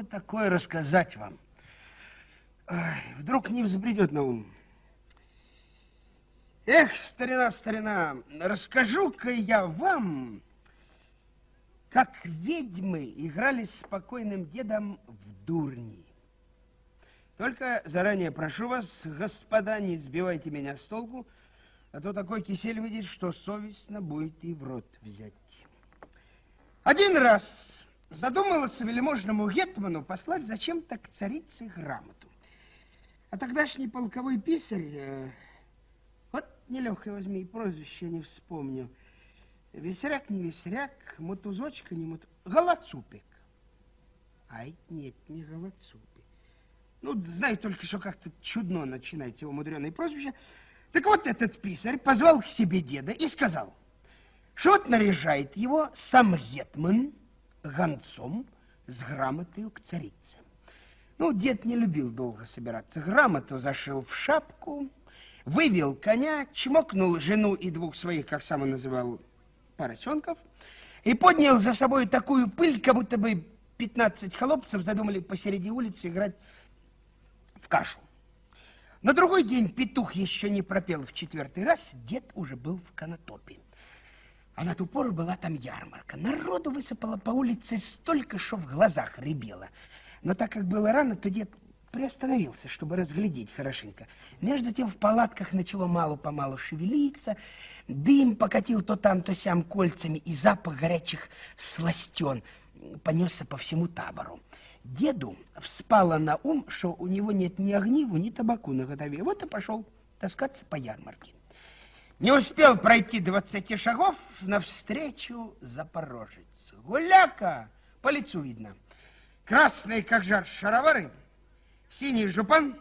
такое рассказать вам? Ай, вдруг не взбредет на ум. Эх, старина, старина, расскажу-ка я вам, как ведьмы играли с покойным дедом в дурни. Только заранее прошу вас, господа, не сбивайте меня с толку, а то такой кисель выйдет, что совестно будет и в рот взять. Один раз задумалось вельможному гетману послать зачем-то к царице грамоту. А тогдашний полковой писарь, вот нелегкое возьми, прозвище не вспомню, весеряк не весеряк, мотузочка не мотузочка, Голоцупик. Ай, нет, не Голоцупик. Ну, знаю только, что как-то чудно начинается его мудреное прозвище. Так вот, этот писарь позвал к себе деда и сказал, что вот наряжает его сам гетман гонцом с грамотою к царице. Ну, дед не любил долго собираться. Грамоту зашил в шапку, вывел коня, чмокнул жену и двух своих, как сам он называл, поросенков, и поднял за собой такую пыль, как будто бы 15 холопцев задумали посреди улицы играть в кашу. На другой день петух еще не пропел в 4-й раз, дед уже был в Конотопе. А на ту пору была там ярмарка. Народу высыпало по улице столько, что в глазах рябело. Но так как было рано, то дед приостановился, чтобы разглядеть хорошенько. Между тем в палатках начало мало-помалу шевелиться, дым покатил то там, то сям кольцами, и запах горячих сластен понесся по всему табору. Деду вспало на ум, что у него нет ни огниву, ни табаку наготове. Вот и пошел таскаться по ярмарке. Не успел пройти 20 шагов, навстречу запорожец. Гуляка, по лицу видно. Красные, как жар, шаровары, синий жупан,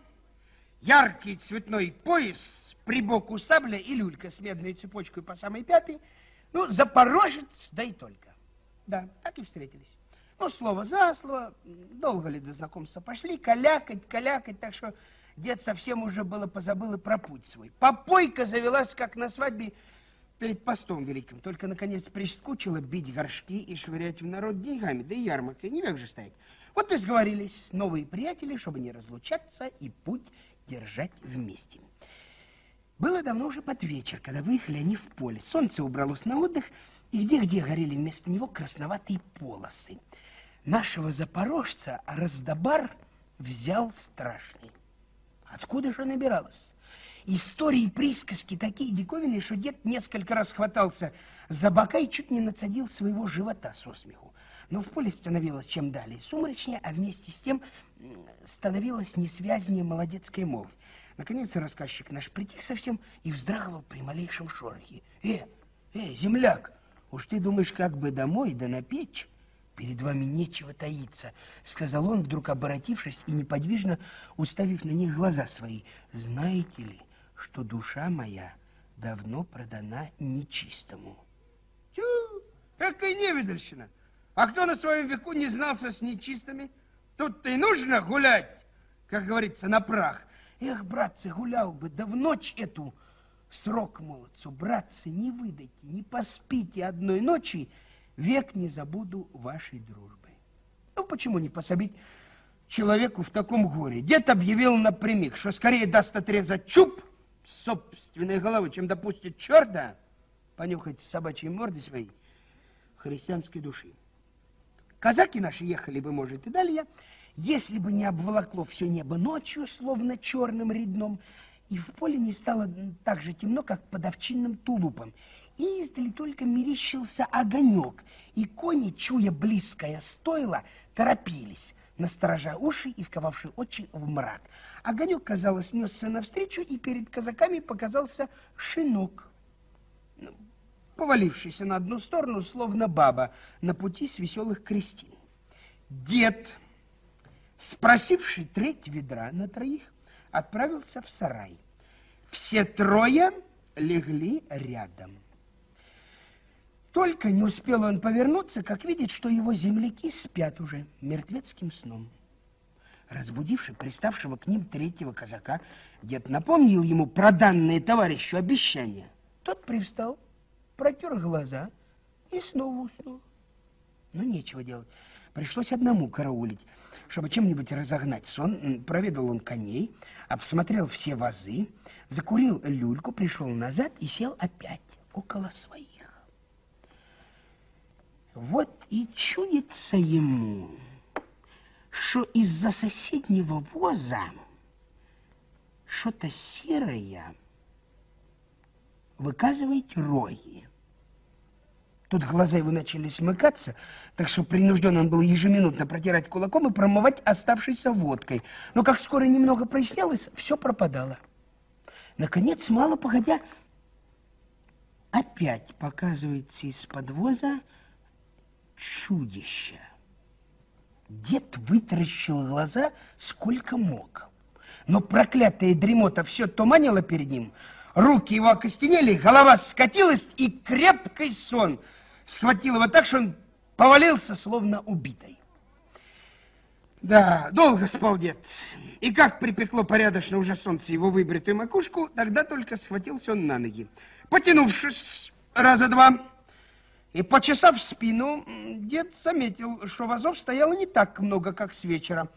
яркий цветной пояс, при боку сабля и люлька с медной цепочкой по самой пятой. Ну, запорожец, да и только. Да, так и встретились. Ну, слово за слово, долго ли до знакомства пошли, калякать, так что дед совсем уже было позабыл и про путь свой. Попойка завелась, как на свадьбе перед постом великим. Только, наконец, прискучило бить горшки и швырять в народ деньгами, да и ярмаркой, не век же стоять. Вот и сговорились новые приятели, чтобы не разлучаться и путь держать вместе. Было давно уже под вечер, когда выехали они в поле. Солнце убралось на отдых, и где-где горели вместо него красноватые полосы. Нашего запорожца раздобар взял страшный. Откуда же набиралось? Истории и присказки такие диковинные, что дед несколько раз хватался за бока и чуть не нацедил своего живота со смеху. Но в поле становилось чем далее сумрачнее, а вместе с тем становилось несвязнее молодецкая молвь. Наконец рассказчик наш притих совсем и вздрагивал при малейшем шорохе. Земляк, уж ты думаешь, как бы домой, да на печь? Перед вами нечего таиться, сказал он, вдруг оборотившись и неподвижно уставив на них глаза свои. Знаете ли, что душа моя давно продана нечистому? Тю, какая невидальщина! А кто на своем веку не знался с нечистыми? Тут-то и нужно гулять, как говорится, на прах. Эх, братцы, гулял бы, да в ночь эту срок молодцу. Братцы, не выдайте, не поспите одной ночи, век не забуду вашей дружбы. Ну, почему не пособить человеку в таком горе? Дед объявил напрямик, что скорее даст отрезать чуб с собственной головы, чем допустит черта понюхать собачьи морды своей христианской души. Казаки наши ехали бы, может, и далее, если бы не обволокло все небо ночью, словно черным редном, и в поле не стало так же темно, как под овчинным тулупом. И издали только мерещился огонек, и кони, чуя близкое стойло, торопились, насторожа уши и вковавши очи в мрак. Огонек, казалось, несся навстречу, и перед казаками показался шинок, повалившийся на одну сторону, словно баба на пути с веселых крестин. Дед, спросивший треть ведра на троих, отправился в сарай. Все трое легли рядом. Только не успел он повернуться, как видит, что его земляки спят уже мертвецким сном. Разбудивший приставшего к ним третьего казака, дед напомнил ему про данное товарищу обещание. Тот привстал, протер глаза и снова уснул. Но нечего делать. Пришлось одному караулить. чтобы чем-нибудь разогнать сон, проведал он коней, обсмотрел все вазы, закурил люльку, пришел назад и сел опять около своих. Вот и чудится ему, что из-за соседнего воза что-то серое выказывает роги. Тут глаза его начали смыкаться, так что принужден он был ежеминутно протирать кулаком и промывать оставшейся водкой. Но как скоро немного прояснялось, все пропадало. Наконец, мало погодя, опять показывается из-под воза чудище. Дед вытаращил глаза сколько мог. Но проклятая дремота все туманила перед ним, руки его окостенели, голова скатилась, и крепкий сон схватил его так, что он повалился, словно убитый. Да, долго спал дед. И как припекло порядочно уже солнце его выбритую макушку, тогда только схватился он на ноги. Потянувшись раза два и почесав спину, дед заметил, что вазов стояло не так много, как с вечера.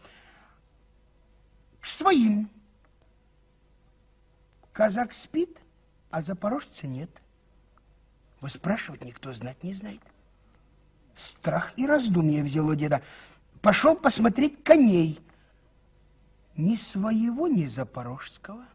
К своим. Казак спит, а запорожца нет. Выспрашивать никто знать не знает. Страх и раздумье взяло деда. Пошел посмотреть коней. Ни своего, ни запорожского.